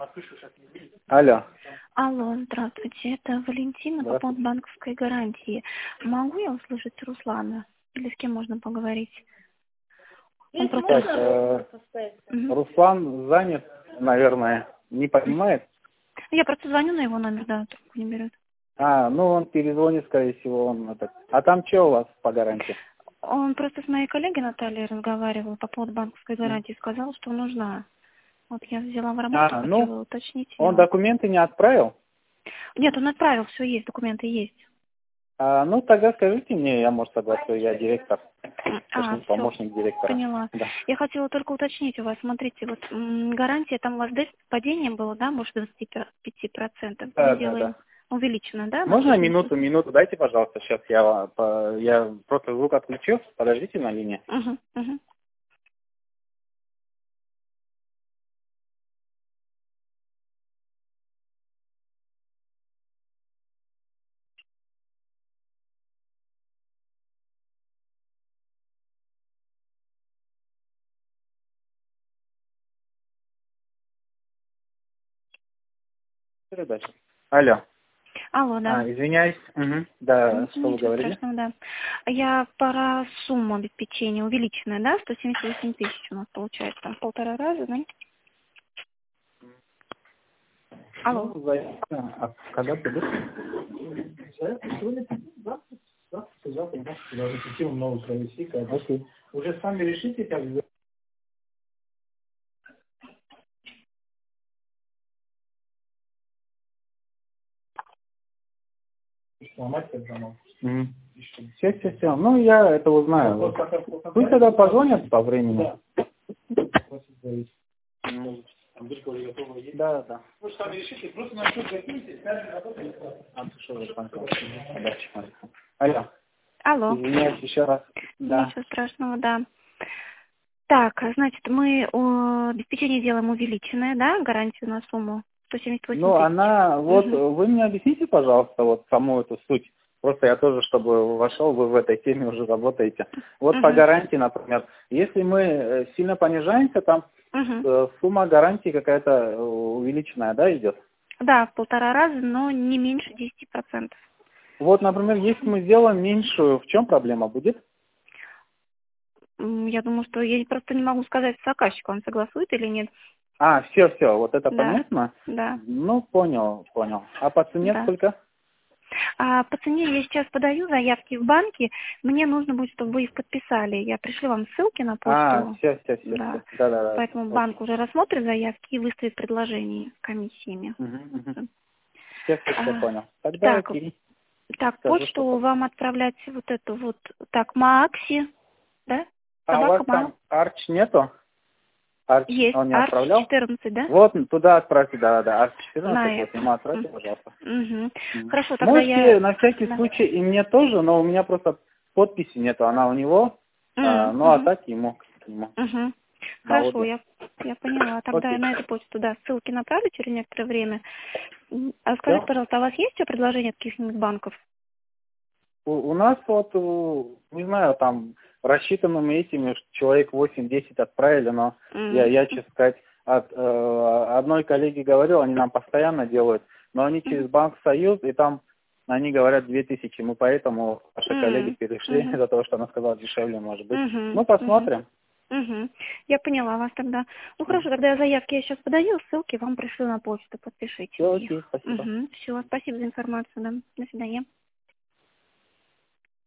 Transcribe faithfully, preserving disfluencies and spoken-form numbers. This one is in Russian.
Алло. Алло, здравствуйте, это Валентина по поводу Здравствуйте. банковской гарантии. Могу я услышать Руслана? Или с кем можно поговорить? Он Так, просто... э, Мгм. Руслан занят, наверное, не понимает. Я просто звоню на его номер, да, трубку не берет. А, ну он перезвонит, скорее всего, он этот. А там что у вас по гарантии? Он просто с моей коллегой Натальей разговаривал по поводу банковской М. гарантии, сказал, что нужна. Вот я взяла в работу, А, ну, хотела уточнить он ее. документы не отправил. Нет, он отправил, все есть, документы есть. А, ну, тогда скажите мне, я, может, согласен, я директор, А, точнее, все, помощник директора. поняла. Да. Я хотела только уточнить у вас, смотрите, вот м, гарантия, там у вас десь падение было, да, может, двадцать пять процентов. Мы Да, да, делаем да. увеличенно, да, на Можно сто семьдесят минуту, минуту, дайте, пожалуйста, сейчас я, по- я просто звук отключу, подождите на линии. Угу, угу. Что дальше? Алло. Алло, да. А, извиняюсь. Угу. Да, что вы Ничего говорили? страшного, да. Я пора сумму обеспечения увеличенная, да, сто семьдесят восемь тысяч у нас получается, там в полтора раза, да? Алло. Ну, заявка. А когда придут? Сегодня завтра, завтра, завтра можете даже систему новую провести, как бы. Окей. Уже сами решите, как бы, сломать этот замок. Все, все, все. Ну, я это узнаю. Вот пока сколько Пусть тогда позвонят по времени. Да. Просит говорить. М. Там дочка уже готова есть. Да, да. Вы же сами решите, просто на счет закиньте, сами работаете. А ты что, Руслан? Удачи, Марина. Алло. Алло. Извиняюсь еще раз. Да. Ничего страшного, да. Так, а, значит, мы э, обеспечение делаем увеличенное, да, гарантию на сумму сто семьдесят восемь Ну, тысяч. она, вот, Мгм. вы мне объясните, пожалуйста, вот саму эту суть. Просто я тоже, чтобы вошел, вы в этой теме уже работаете. Вот по Мгм. гарантии, например, если мы э, сильно понижаемся, там Мгм. э, сумма гарантии какая-то э, увеличенная, да, идет? Да, в полтора раза, но не меньше десяти процентов. Вот, например, если мы сделаем меньшую, в чем проблема будет? М, Я думаю, что я просто не могу сказать заказчику, он согласует или нет. А, все, все, вот это Да, понятно? да, Ну, понял, понял. А по цене да. сколько? А по цене я сейчас подаю заявки в банке. Мне нужно будет, чтобы вы их подписали. Я пришлю вам ссылки на А, почту. все, все, все, Да. все. Да, да, да. Поэтому Окей. банк уже рассмотрит заявки и выставит предложение с комиссиями. Угу, Все, все, все А, понял. Тогда так, окей. так, Скажу, что почту вам отправлять вот эту вот, так, Макси, да? А у вас Собака Ма. там Арч нету? Арч Есть. он не Арч отправлял? четырнадцать, да? Вот, туда отправьте, да, да, Арч четырнадцать, На вот это. ему отправьте, пожалуйста. Угу. М. Хорошо, тогда Можете я... на всякий Да. случай и мне тоже, но у меня просто подписи нету, она у него, а, ну а Угу. так ему, ему Угу. на Хорошо, обе. я, я поняла. Тогда я Окей. на эту почту, да, ссылки направлю через некоторое время. М, А скажите, Все. пожалуйста, а у вас есть еще предложения от каких-нибудь банков? У, у нас вот, у- не знаю, там рассчитанными этими человек восемь-десять отправили, но я, М, я, честно сказать, от э, одной коллеги говорил, они нам постоянно делают, но они м, через Банк Союз, и там они говорят две тысячи, мы поэтому наши коллеги м, перешли мгм, из-за того, что она сказала дешевле, может быть. мгм, Ну, мгм, посмотрим. мгм. Я поняла вас тогда. Ну хорошо, Все, тогда я заявки я сейчас подаю, ссылки вам пришлю на почту, подпишите мне их. окей, спасибо. Угу. Все, спасибо за информацию, да. До свидания.